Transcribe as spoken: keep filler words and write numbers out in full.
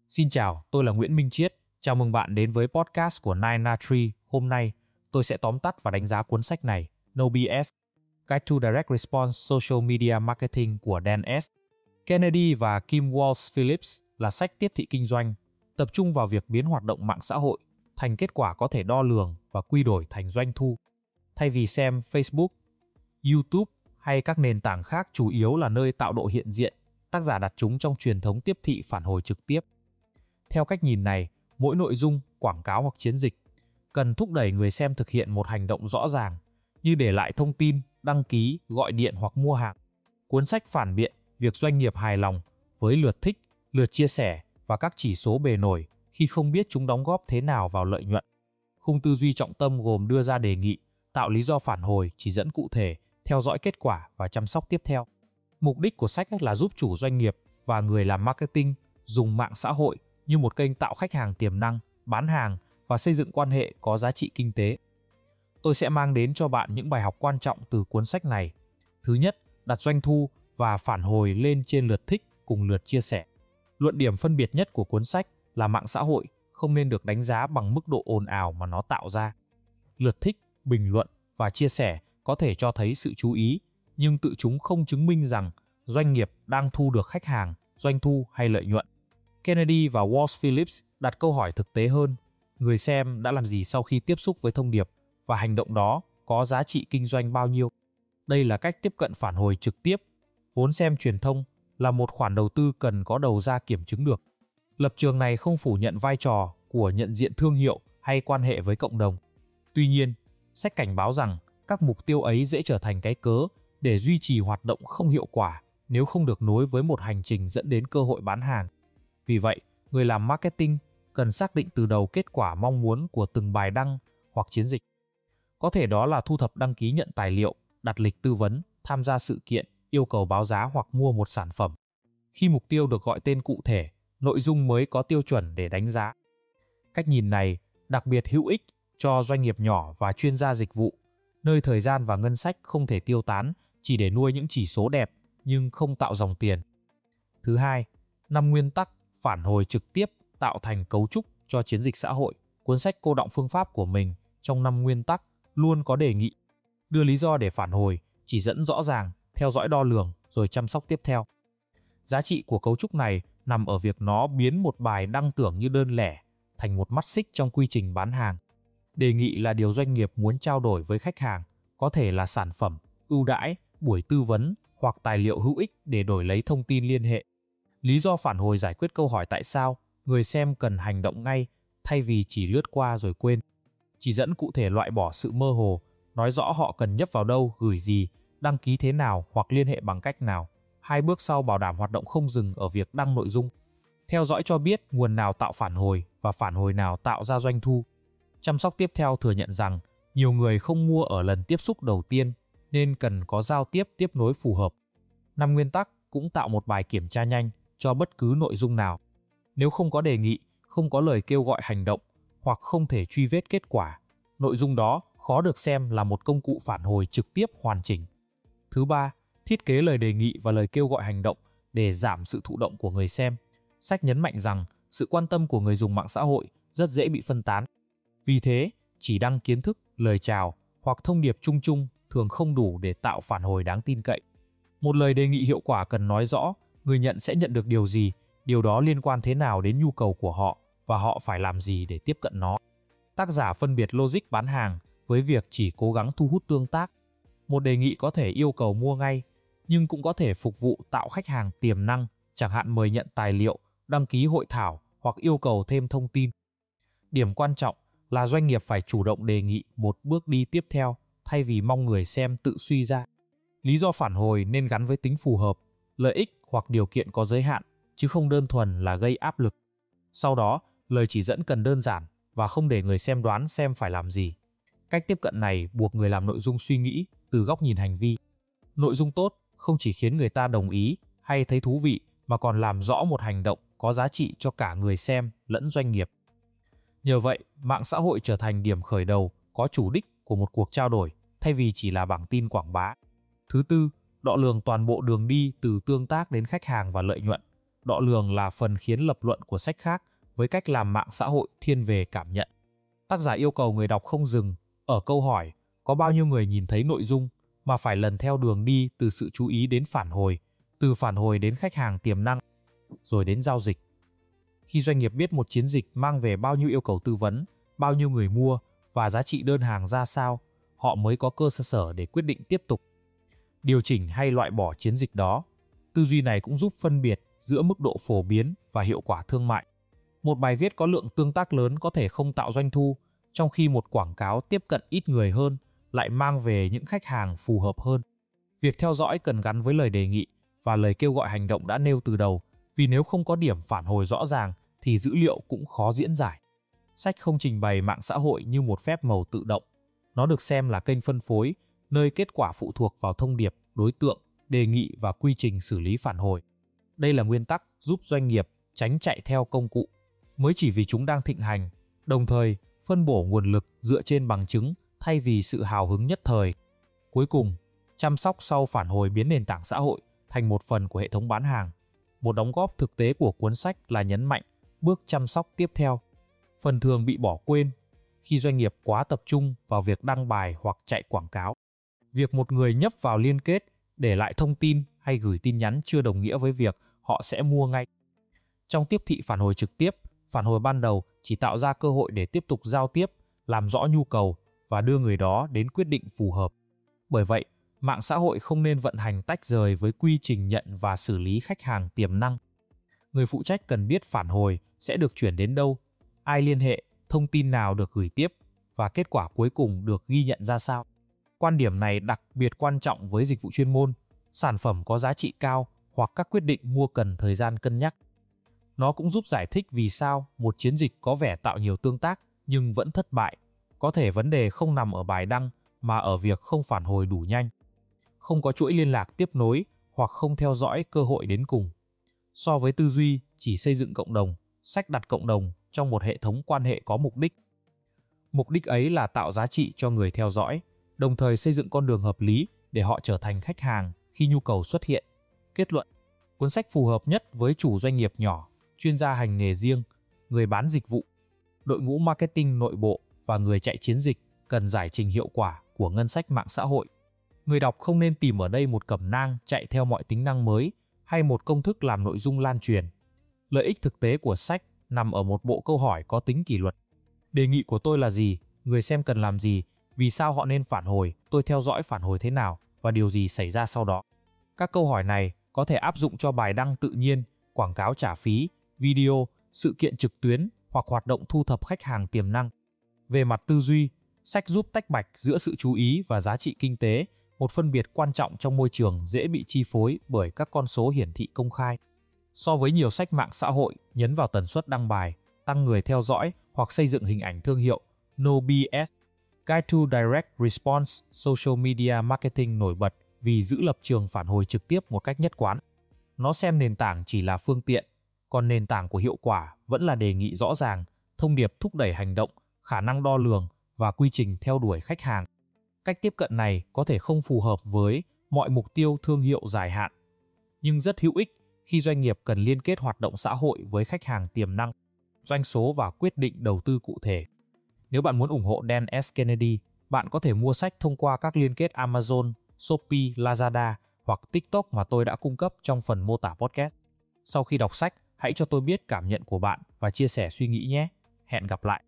Xin chào, tôi là Nguyễn Minh Chiết. Chào mừng bạn đến với podcast của Nine Na Tree. Hôm nay, tôi sẽ tóm tắt và đánh giá cuốn sách này, No bê ét, Guide to Direct Response Social Media Marketing của Dan S. Kennedy và Kim Walsh Phillips là sách tiếp thị kinh doanh, tập trung vào việc biến hoạt động mạng xã hội thành kết quả có thể đo lường và quy đổi thành doanh thu. Thay vì xem Facebook, YouTube hay các nền tảng khác chủ yếu là nơi tạo độ hiện diện, tác giả đặt chúng trong truyền thống tiếp thị phản hồi trực tiếp. Theo cách nhìn này, mỗi nội dung, quảng cáo hoặc chiến dịch cần thúc đẩy người xem thực hiện một hành động rõ ràng, như để lại thông tin, đăng ký, gọi điện hoặc mua hàng. Cuốn sách phản biện việc doanh nghiệp hài lòng với lượt thích, lượt chia sẻ và các chỉ số bề nổi khi không biết chúng đóng góp thế nào vào lợi nhuận. Khung tư duy trọng tâm gồm đưa ra đề nghị, tạo lý do phản hồi, chỉ dẫn cụ thể, theo dõi kết quả và chăm sóc tiếp theo. Mục đích của sách là giúp chủ doanh nghiệp và người làm marketing dùng mạng xã hội như một kênh tạo khách hàng tiềm năng, bán hàng và xây dựng quan hệ có giá trị kinh tế. Tôi sẽ mang đến cho bạn những bài học quan trọng từ cuốn sách này. Thứ nhất, đặt doanh thu và phản hồi lên trên lượt thích cùng lượt chia sẻ. Luận điểm phân biệt nhất của cuốn sách là mạng xã hội không nên được đánh giá bằng mức độ ồn ào mà nó tạo ra. Lượt thích, bình luận và chia sẻ có thể cho thấy sự chú ý, nhưng tự chúng không chứng minh rằng doanh nghiệp đang thu được khách hàng, doanh thu hay lợi nhuận. Kennedy và Walsh Phillips đặt câu hỏi thực tế hơn, người xem đã làm gì sau khi tiếp xúc với thông điệp và hành động đó có giá trị kinh doanh bao nhiêu. Đây là cách tiếp cận phản hồi trực tiếp. Vốn xem truyền thông là một khoản đầu tư cần có đầu ra kiểm chứng được. Lập trường này không phủ nhận vai trò của nhận diện thương hiệu hay quan hệ với cộng đồng. Tuy nhiên, sách cảnh báo rằng các mục tiêu ấy dễ trở thành cái cớ để duy trì hoạt động không hiệu quả nếu không được nối với một hành trình dẫn đến cơ hội bán hàng. Vì vậy, người làm marketing cần xác định từ đầu kết quả mong muốn của từng bài đăng hoặc chiến dịch. Có thể đó là thu thập đăng ký nhận tài liệu, đặt lịch tư vấn, tham gia sự kiện, yêu cầu báo giá hoặc mua một sản phẩm. Khi mục tiêu được gọi tên cụ thể, nội dung mới có tiêu chuẩn để đánh giá. Cách nhìn này đặc biệt hữu ích cho doanh nghiệp nhỏ và chuyên gia dịch vụ, nơi thời gian và ngân sách không thể tiêu tán chỉ để nuôi những chỉ số đẹp nhưng không tạo dòng tiền. Thứ hai, năm nguyên tắc phản hồi trực tiếp tạo thành cấu trúc cho chiến dịch xã hội. Cuốn sách cô đọng phương pháp của mình trong năm nguyên tắc luôn có đề nghị, đưa lý do để phản hồi, chỉ dẫn rõ ràng, theo dõi đo lường rồi chăm sóc tiếp theo. Giá trị của cấu trúc này nằm ở việc nó biến một bài đăng tưởng như đơn lẻ thành một mắt xích trong quy trình bán hàng. Đề nghị là điều doanh nghiệp muốn trao đổi với khách hàng, có thể là sản phẩm, ưu đãi, buổi tư vấn hoặc tài liệu hữu ích để đổi lấy thông tin liên hệ. Lý do phản hồi giải quyết câu hỏi tại sao người xem cần hành động ngay thay vì chỉ lướt qua rồi quên. Chỉ dẫn cụ thể loại bỏ sự mơ hồ, nói rõ họ cần nhấp vào đâu, gửi gì, đăng ký thế nào hoặc liên hệ bằng cách nào. Hai bước sau bảo đảm hoạt động không dừng ở việc đăng nội dung. Theo dõi cho biết nguồn nào tạo phản hồi và phản hồi nào tạo ra doanh thu. Chăm sóc tiếp theo thừa nhận rằng nhiều người không mua ở lần tiếp xúc đầu tiên nên cần có giao tiếp tiếp nối phù hợp. Năm nguyên tắc cũng tạo một bài kiểm tra nhanh cho bất cứ nội dung nào. Nếu không có đề nghị, không có lời kêu gọi hành động hoặc không thể truy vết kết quả, nội dung đó khó được xem là một công cụ phản hồi trực tiếp hoàn chỉnh. Thứ ba, thiết kế lời đề nghị và lời kêu gọi hành động để giảm sự thụ động của người xem. Sách nhấn mạnh rằng sự quan tâm của người dùng mạng xã hội rất dễ bị phân tán. Vì thế, chỉ đăng kiến thức, lời chào hoặc thông điệp chung chung thường không đủ để tạo phản hồi đáng tin cậy. Một lời đề nghị hiệu quả cần nói rõ người nhận sẽ nhận được điều gì, điều đó liên quan thế nào đến nhu cầu của họ và họ phải làm gì để tiếp cận nó. Tác giả phân biệt logic bán hàng với việc chỉ cố gắng thu hút tương tác. Một đề nghị có thể yêu cầu mua ngay, nhưng cũng có thể phục vụ tạo khách hàng tiềm năng, chẳng hạn mời nhận tài liệu, đăng ký hội thảo hoặc yêu cầu thêm thông tin. Điểm quan trọng là doanh nghiệp phải chủ động đề nghị một bước đi tiếp theo thay vì mong người xem tự suy ra. Lý do phản hồi nên gắn với tính phù hợp, lợi ích hoặc điều kiện có giới hạn, chứ không đơn thuần là gây áp lực. Sau đó, lời chỉ dẫn cần đơn giản và không để người xem đoán xem phải làm gì. Cách tiếp cận này buộc người làm nội dung suy nghĩ từ góc nhìn hành vi. Nội dung tốt không chỉ khiến người ta đồng ý hay thấy thú vị mà còn làm rõ một hành động có giá trị cho cả người xem lẫn doanh nghiệp. Nhờ vậy, mạng xã hội trở thành điểm khởi đầu có chủ đích của một cuộc trao đổi thay vì chỉ là bảng tin quảng bá. Thứ tư, đo lường toàn bộ đường đi từ tương tác đến khách hàng và lợi nhuận. đọ lường là phần khiến lập luận của sách khác với cách làm mạng xã hội thiên về cảm nhận. Tác giả yêu cầu người đọc không dừng ở câu hỏi có bao nhiêu người nhìn thấy nội dung, mà phải lần theo đường đi từ sự chú ý đến phản hồi, từ phản hồi đến khách hàng tiềm năng, rồi đến giao dịch. Khi doanh nghiệp biết một chiến dịch mang về bao nhiêu yêu cầu tư vấn, bao nhiêu người mua và giá trị đơn hàng ra sao, họ mới có cơ sở để quyết định tiếp tục điều chỉnh hay loại bỏ chiến dịch đó. Tư duy này cũng giúp phân biệt giữa mức độ phổ biến và hiệu quả thương mại. Một bài viết có lượng tương tác lớn có thể không tạo doanh thu, trong khi một quảng cáo tiếp cận ít người hơn lại mang về những khách hàng phù hợp hơn. Việc theo dõi cần gắn với lời đề nghị và lời kêu gọi hành động đã nêu từ đầu, vì nếu không có điểm phản hồi rõ ràng thì dữ liệu cũng khó diễn giải. Sách không trình bày mạng xã hội như một phép màu tự động. Nó được xem là kênh phân phối, nơi kết quả phụ thuộc vào thông điệp, đối tượng, đề nghị và quy trình xử lý phản hồi. Đây là nguyên tắc giúp doanh nghiệp tránh chạy theo công cụ mới chỉ vì chúng đang thịnh hành, đồng thời phân bổ nguồn lực dựa trên bằng chứng thay vì sự hào hứng nhất thời. Cuối cùng, chăm sóc sau phản hồi biến nền tảng xã hội thành một phần của hệ thống bán hàng. Một đóng góp thực tế của cuốn sách là nhấn mạnh bước chăm sóc tiếp theo. Phần thường bị bỏ quên khi doanh nghiệp quá tập trung vào việc đăng bài hoặc chạy quảng cáo. Việc một người nhấp vào liên kết, để lại thông tin hay gửi tin nhắn chưa đồng nghĩa với việc họ sẽ mua ngay. Trong tiếp thị phản hồi trực tiếp, phản hồi ban đầu chỉ tạo ra cơ hội để tiếp tục giao tiếp, làm rõ nhu cầu và đưa người đó đến quyết định phù hợp. Bởi vậy, mạng xã hội không nên vận hành tách rời với quy trình nhận và xử lý khách hàng tiềm năng. Người phụ trách cần biết phản hồi sẽ được chuyển đến đâu, ai liên hệ, thông tin nào được gửi tiếp và kết quả cuối cùng được ghi nhận ra sao. Quan điểm này đặc biệt quan trọng với dịch vụ chuyên môn, sản phẩm có giá trị cao hoặc các quyết định mua cần thời gian cân nhắc. Nó cũng giúp giải thích vì sao một chiến dịch có vẻ tạo nhiều tương tác nhưng vẫn thất bại. Có thể vấn đề không nằm ở bài đăng mà ở việc không phản hồi đủ nhanh, không có chuỗi liên lạc tiếp nối hoặc không theo dõi cơ hội đến cùng. So với tư duy chỉ xây dựng cộng đồng, sách đặt cộng đồng trong một hệ thống quan hệ có mục đích. Mục đích ấy là tạo giá trị cho người theo dõi, đồng thời xây dựng con đường hợp lý để họ trở thành khách hàng khi nhu cầu xuất hiện. Kết luận, cuốn sách phù hợp nhất với chủ doanh nghiệp nhỏ, chuyên gia hành nghề riêng, người bán dịch vụ, đội ngũ marketing nội bộ và người chạy chiến dịch cần giải trình hiệu quả của ngân sách mạng xã hội. Người đọc không nên tìm ở đây một cẩm nang chạy theo mọi tính năng mới hay một công thức làm nội dung lan truyền. Lợi ích thực tế của sách nằm ở một bộ câu hỏi có tính kỷ luật. Đề nghị của tôi là gì? Người xem cần làm gì? Vì sao họ nên phản hồi? Tôi theo dõi phản hồi thế nào? Và điều gì xảy ra sau đó? Các câu hỏi này có thể áp dụng cho bài đăng tự nhiên, quảng cáo trả phí, video, sự kiện trực tuyến hoặc hoạt động thu thập khách hàng tiềm năng. Về mặt tư duy, sách giúp tách bạch giữa sự chú ý và giá trị kinh tế, một phân biệt quan trọng trong môi trường dễ bị chi phối bởi các con số hiển thị công khai. So với nhiều sách mạng xã hội nhấn vào tần suất đăng bài, tăng người theo dõi hoặc xây dựng hình ảnh thương hiệu, No bê ét, Guide to Direct Response Social Media Marketing nổi bật vì giữ lập trường phản hồi trực tiếp một cách nhất quán. Nó xem nền tảng chỉ là phương tiện, còn nền tảng của hiệu quả vẫn là đề nghị rõ ràng, thông điệp thúc đẩy hành động, khả năng đo lường và quy trình theo đuổi khách hàng. Cách tiếp cận này có thể không phù hợp với mọi mục tiêu thương hiệu dài hạn, nhưng rất hữu ích khi doanh nghiệp cần liên kết hoạt động xã hội với khách hàng tiềm năng, doanh số và quyết định đầu tư cụ thể. Nếu bạn muốn ủng hộ Dan S. Kennedy, bạn có thể mua sách thông qua các liên kết Amazon, Shopee, Lazada hoặc TikTok mà tôi đã cung cấp trong phần mô tả podcast. Sau khi đọc sách, hãy cho tôi biết cảm nhận của bạn và chia sẻ suy nghĩ nhé. Hẹn gặp lại!